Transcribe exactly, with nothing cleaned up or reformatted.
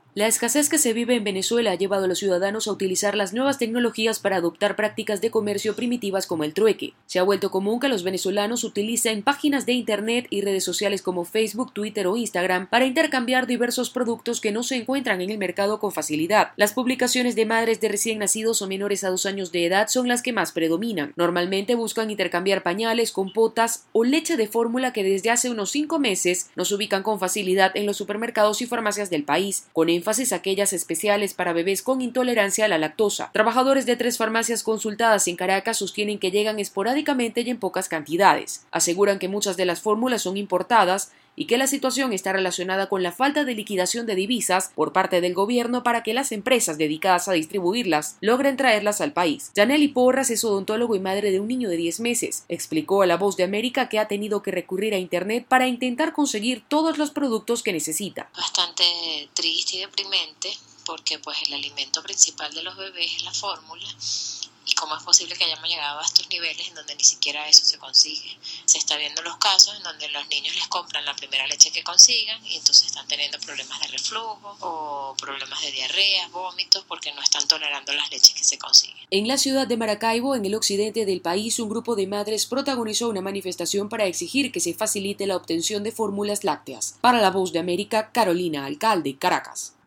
La escasez que se vive en Venezuela ha llevado a los ciudadanos a utilizar las nuevas tecnologías para adoptar prácticas de comercio primitivas como el trueque. Se ha vuelto común que los venezolanos utilicen páginas de internet y redes sociales como Facebook, Twitter o Instagram para intercambiar diversos productos que no se encuentran en el mercado con facilidad. Las publicaciones de madres de recién nacidos o menores a dos años de edad son las que más predominan. Normalmente buscan intercambiar pañales, compotas o leche de fórmula que desde hace unos cinco meses nos ubican con facilidad en los supermercados y farmacias del país, con énfasis aquellas especiales para bebés con intolerancia a la lactosa. Trabajadores de tres farmacias consultadas en Caracas sostienen que llegan esporádicamente y en pocas cantidades. Aseguran que muchas de las fórmulas son importadas y que la situación está relacionada con la falta de liquidación de divisas por parte del gobierno para que las empresas dedicadas a distribuirlas logren traerlas al país. Janely Porras es odontólogo y madre de un niño de diez meses. Explicó a La Voz de América que ha tenido que recurrir a internet para intentar conseguir todos los productos que necesita. Bastante triste y deprimente porque pues el alimento principal de los bebés es la fórmula. ¿Y cómo es posible que hayamos llegado a estos niveles en donde ni siquiera eso se consigue? Se está viendo los casos en donde los niños les compran la primera leche que consigan y entonces están teniendo problemas de reflujo o problemas de diarrea, vómitos, porque no están tolerando las leches que se consiguen. En la ciudad de Maracaibo, en el occidente del país, un grupo de madres protagonizó una manifestación para exigir que se facilite la obtención de fórmulas lácteas. Para La Voz de América, Carolina Alcalde, Caracas.